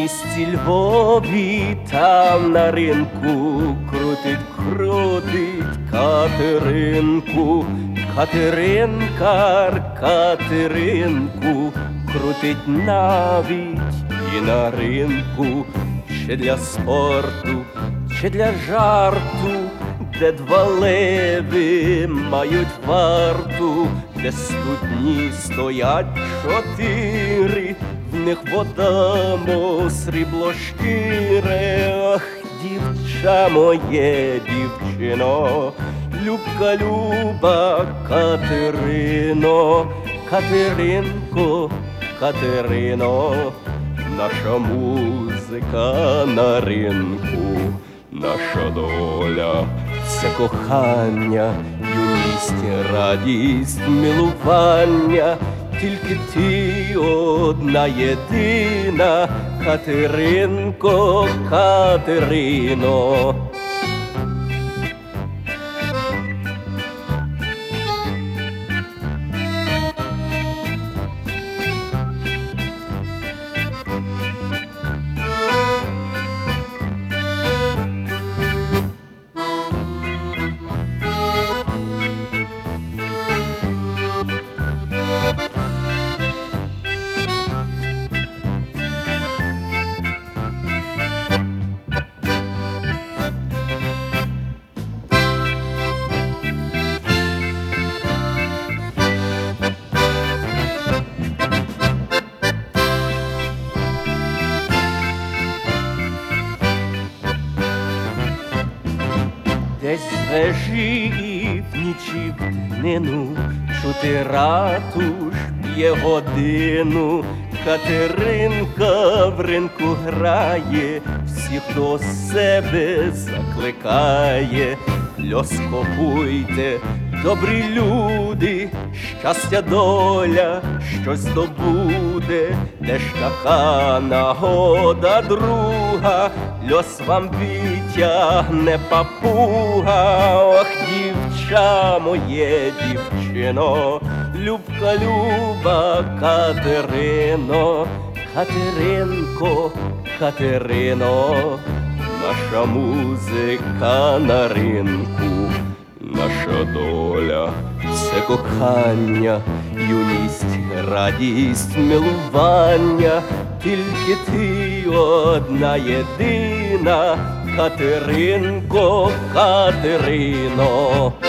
місті Львові, там на ринку крутить Катеринку. Катеринкар Катеринку крутить навіть і на ринку. Чи для спорту, чи для жарту, де два леви мають варту, де студні стоять чотири, в них вода, мов срібло щире. Ах, дівча моє, дівчино, Любка, люба Катерино, Катеринко, Катерино, наша музика на ринку, наша доля — це кохання, юність, радість, милування. Тільки ти одна єдина, Катеринко, Катерино. Десь з вежі в нічі в днину чути ратуш б'є годину. Катеринка в ринку грає, всіх до себе закликає. Льоскопуйте, добрі люди, щастя, доля щось здобуде. Де ж така нагода друга, льос вам відтягне папуга. Ох, дівча моє, дівчино, Любка, люба Катерино, Катеринко, Катерино, наша музика на ринку, наша доля — це кохання, юність, радість, милування. Тільки ти одна єдина, Катеринко, Катерино.